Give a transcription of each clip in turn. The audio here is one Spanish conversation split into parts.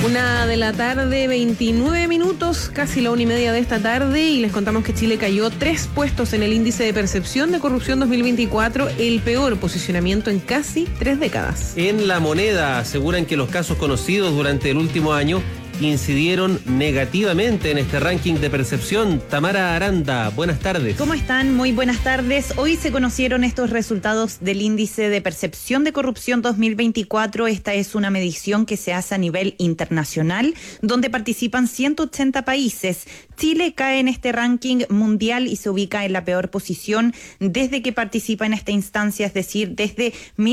1:29 p.m, casi la 1:30 de esta tarde, y les contamos que Chile cayó 3 puestos en el índice de percepción de corrupción 2024, el peor posicionamiento en casi 3 décadas. En La Moneda aseguran que los casos conocidos durante el último año incidieron negativamente en este ranking de percepción. Tamara Aranda, buenas tardes. ¿Cómo están? Muy buenas tardes. Hoy se conocieron estos resultados del índice de percepción de corrupción 2024. Esta es una medición que se hace a nivel internacional, donde participan 180 países. Chile cae en este ranking mundial y se ubica en la peor posición desde que participa en esta instancia, es decir, desde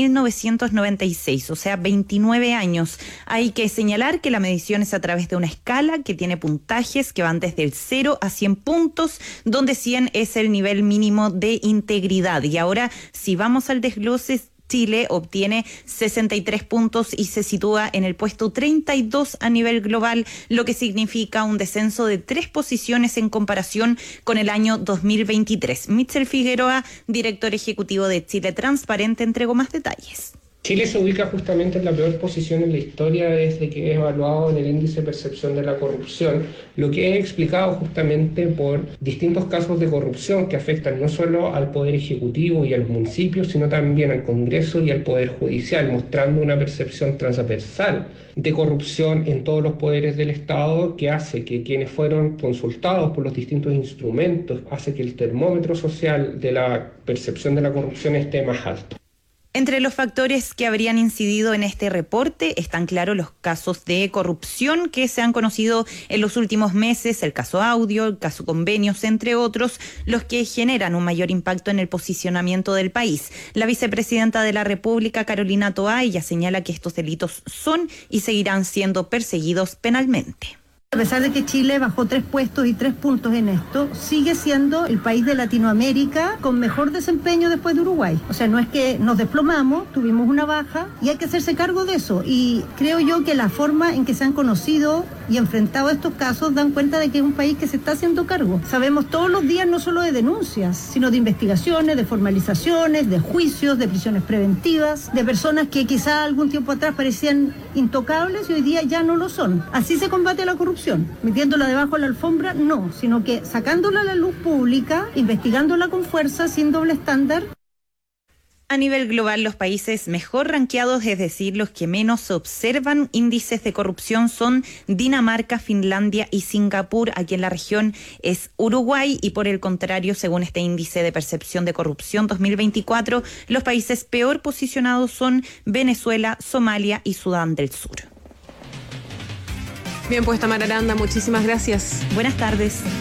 1996, o sea, 29 años. Hay que señalar que la medición es a través de una escala que tiene puntajes que van desde el 0 a 100 puntos, donde 100 es el nivel mínimo de integridad. Y ahora, si vamos al desglose, Chile obtiene 63 puntos y se sitúa en el puesto 32 a nivel global, lo que significa un descenso de 3 posiciones en comparación con el año 2023. Michel Figueroa, director ejecutivo de Chile Transparente, entregó más detalles. Chile se ubica justamente en la peor posición en la historia desde que es evaluado en el índice de percepción de la corrupción, lo que es explicado justamente por distintos casos de corrupción que afectan no solo al Poder Ejecutivo y a los municipios, sino también al Congreso y al Poder Judicial, mostrando una percepción transversal de corrupción en todos los poderes del Estado, que hace que quienes fueron consultados por los distintos instrumentos, hace que el termómetro social de la percepción de la corrupción esté más alto. Entre los factores que habrían incidido en este reporte están, claro, los casos de corrupción que se han conocido en los últimos meses, el caso Audio, el caso Convenios, entre otros, los que generan un mayor impacto en el posicionamiento del país. La vicepresidenta de la República, Carolina Toá, ella señala que estos delitos son y seguirán siendo perseguidos penalmente. A pesar de que Chile bajó 3 puestos y 3 puntos en esto, sigue siendo el país de Latinoamérica con mejor desempeño después de Uruguay. O sea, no es que nos desplomamos, tuvimos una baja y hay que hacerse cargo de eso. Y creo yo que la forma en que se han conocido y enfrentado estos casos dan cuenta de que es un país que se está haciendo cargo. Sabemos todos los días no solo de denuncias, sino de investigaciones, de formalizaciones, de juicios, de prisiones preventivas, de personas que quizá algún tiempo atrás parecían intocables y hoy día ya no lo son. Así se combate la corrupción. Metiéndola debajo de la alfombra, no, sino que sacándola a la luz pública, investigándola con fuerza, sin doble estándar. A nivel global, los países mejor ranqueados, es decir, los que menos observan índices de corrupción, son Dinamarca, Finlandia y Singapur. Aquí en la región es Uruguay y, por el contrario, según este índice de percepción de corrupción 2024, los países peor posicionados son Venezuela, Somalia y Sudán del Sur. Bien, pues Tamara Aranda, muchísimas gracias. Buenas tardes.